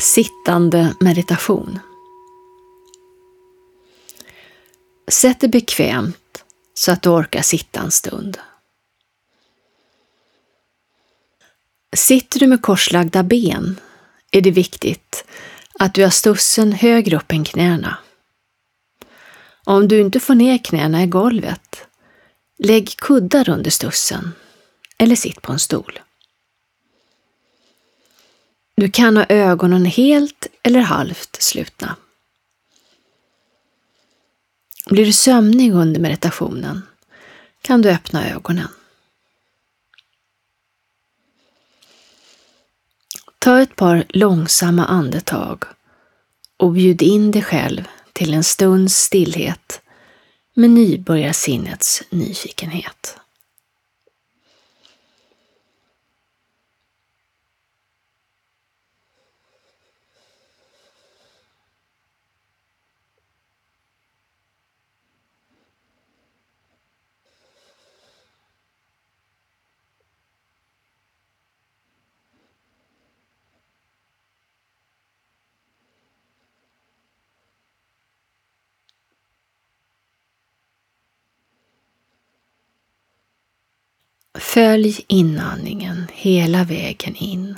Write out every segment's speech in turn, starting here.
Sittande meditation. Sätt dig bekvämt så att du orkar sitta en stund. Sitter du med korslagda ben är det viktigt att du har stussen högre upp än knäna. Om du inte får ner knäna i golvet, lägg kuddar under stussen eller sitt på en stol. Du kan ha ögonen helt eller halvt slutna. Blir du sömnig under meditationen kan du öppna ögonen. Ta ett par långsamma andetag och bjud in dig själv till en stunds stillhet med nybörjarsinnets nyfikenhet. Följ inandningen hela vägen in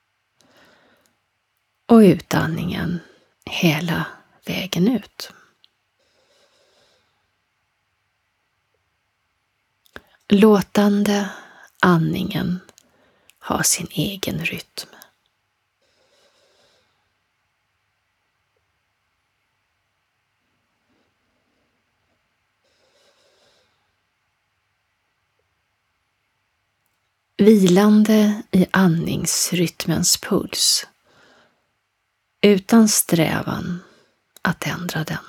och utandningen hela vägen ut. Låtande andningen ha sin egen rytm. Vilande i andningsrytmens puls, utan strävan att ändra den.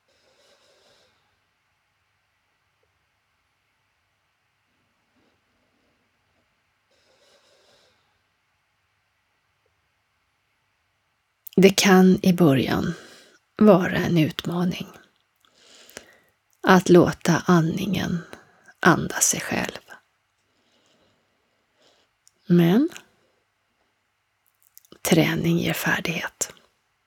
Det kan i början vara en utmaning att låta andningen andas sig själv. Men träning ger färdighet.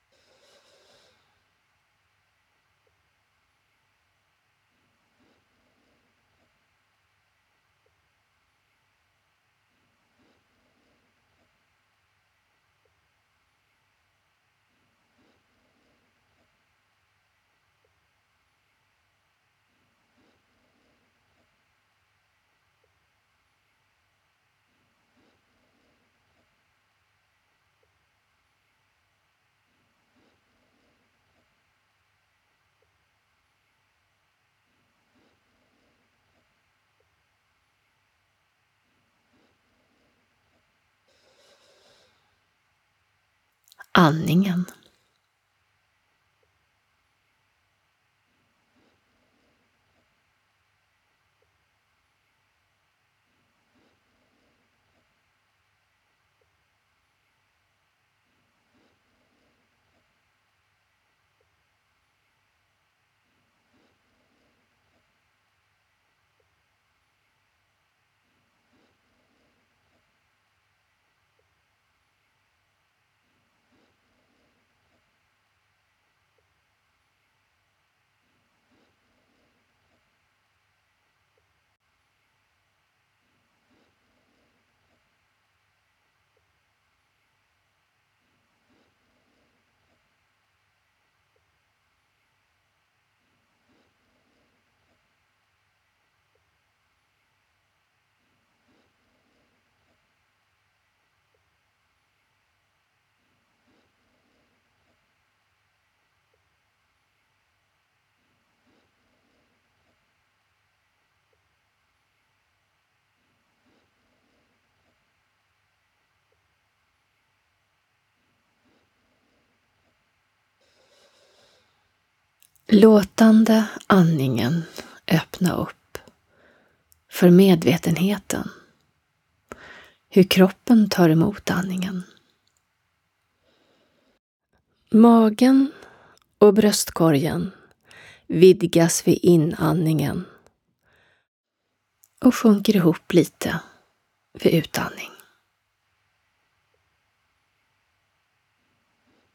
Andningen. Låtande andningen öppna upp för medvetenheten, hur kroppen tar emot andningen. Magen och bröstkorgen vidgas vid inandningen och sjunker ihop lite vid utandning.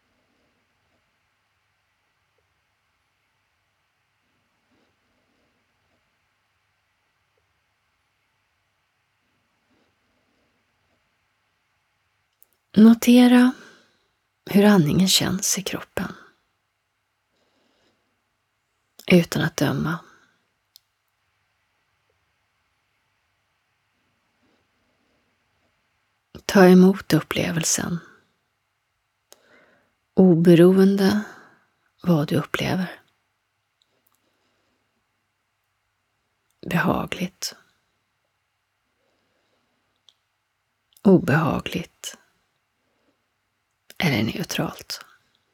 Notera hur andningen känns i kroppen. Utan att döma. Ta emot upplevelsen. Oberoende vad du upplever. Behagligt. Obehagligt. Eller neutralt.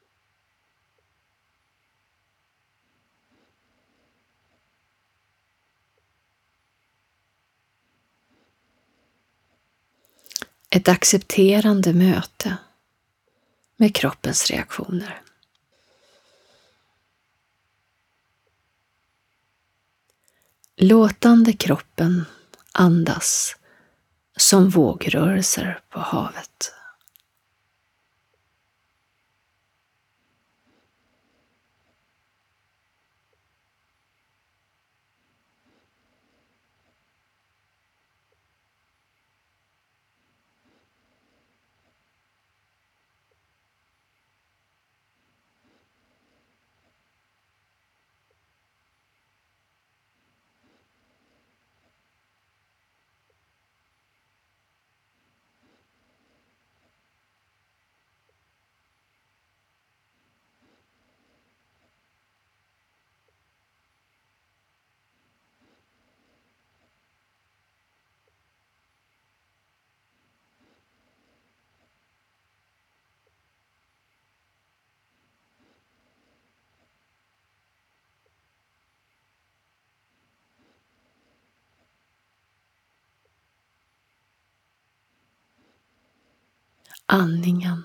Ett accepterande möte med kroppens reaktioner. Låtande kroppen andas som vågrörelser på havet. Andningen.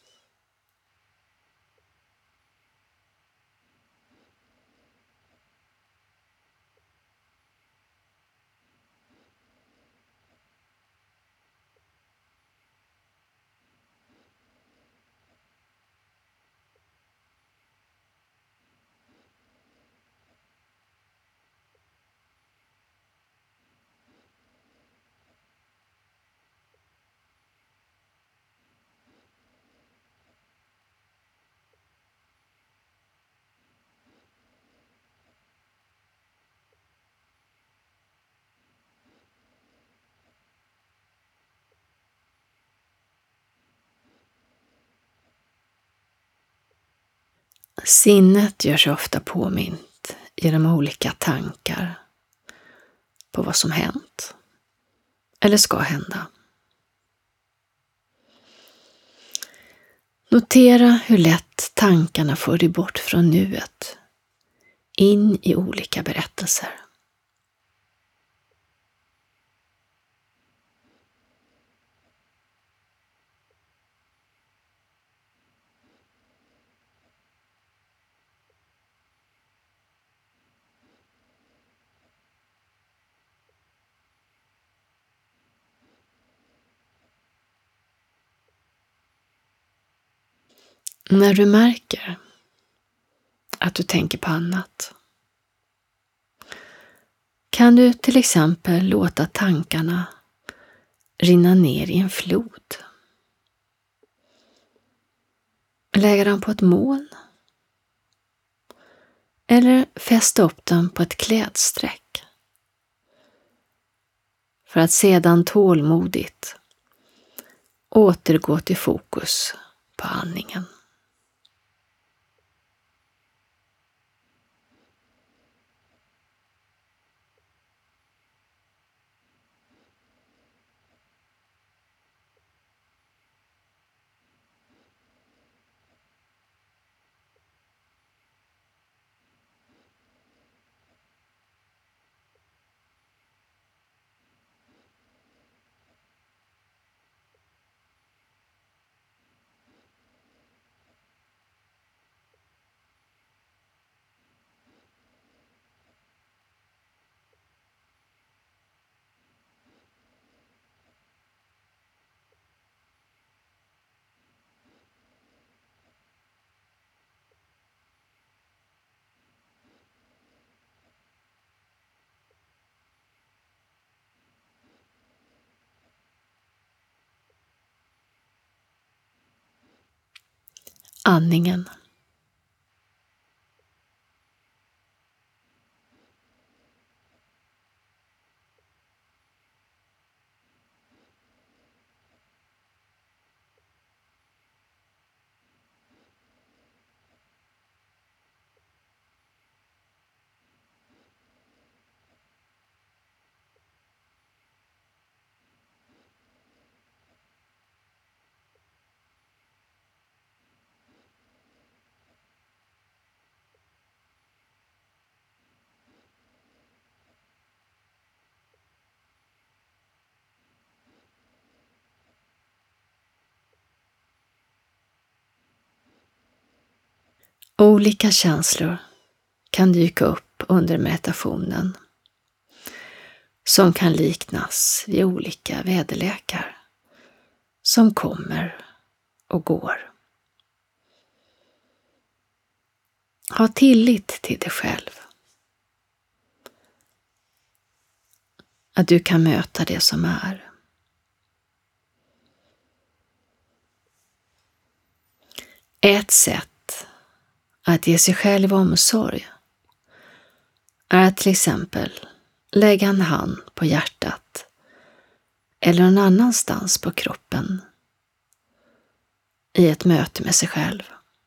Sinnet gör sig ofta påmint genom olika tankar på vad som hänt eller ska hända. Notera hur lätt tankarna för dig bort från nuet, in i olika berättelser. När du märker att du tänker på annat, kan du till exempel låta tankarna rinna ner i en flod. Lägga dem på ett moln. Eller fästa upp dem på ett klädsträck. För att sedan tålmodigt återgå till fokus på andningen. Andningen. Olika känslor kan dyka upp under meditationen som kan liknas vid olika väderlekar som kommer och går. Ha tillit till dig själv. Att du kan möta det som är. Ett sätt att ge sig själv omsorg är att till exempel lägga en hand på hjärtat eller någon annanstans på kroppen i ett möte med sig själv.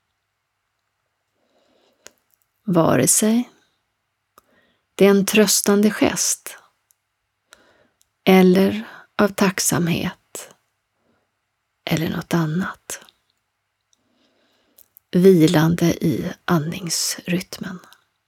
Vare sig det är en tröstande gest eller av tacksamhet eller något annat. Vilande i andningsrytmen.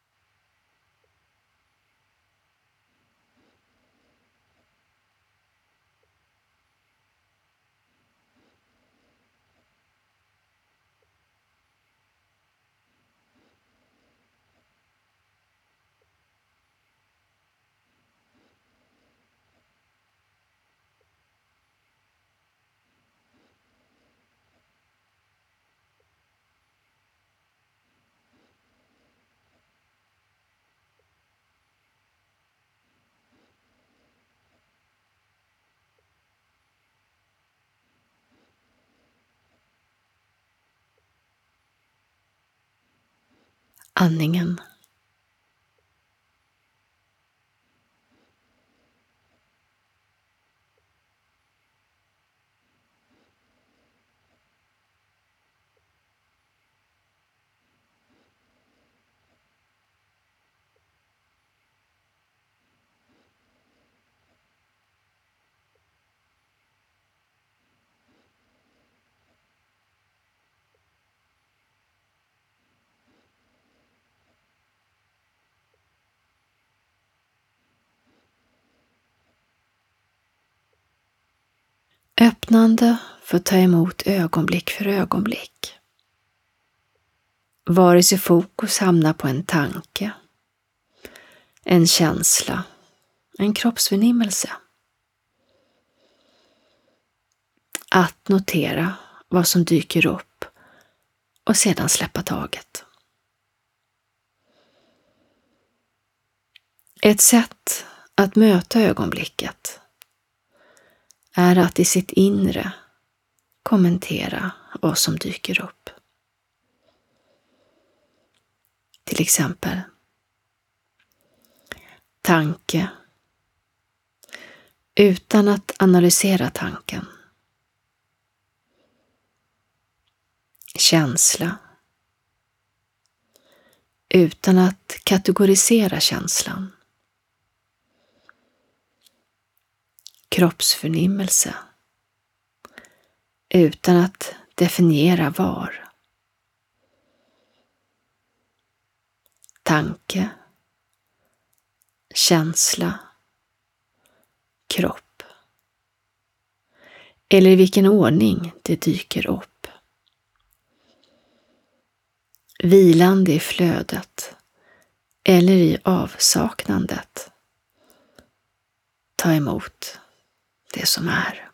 Andningen. Öppnande för att ta emot ögonblick för ögonblick. Vare sig fokus hamnar på en tanke, en känsla, en kroppsförnimmelse. Att notera vad som dyker upp och sedan släppa taget. Ett sätt att möta ögonblicket är att i sitt inre kommentera vad som dyker upp. Till exempel tanke utan att analysera tanken. Känsla utan att kategorisera känslan. Kroppsförnimmelse utan att definiera var. Tanke, känsla, kropp. Eller i vilken ordning det dyker upp. Vilande i flödet eller i avsaknandet. Ta emot det som är.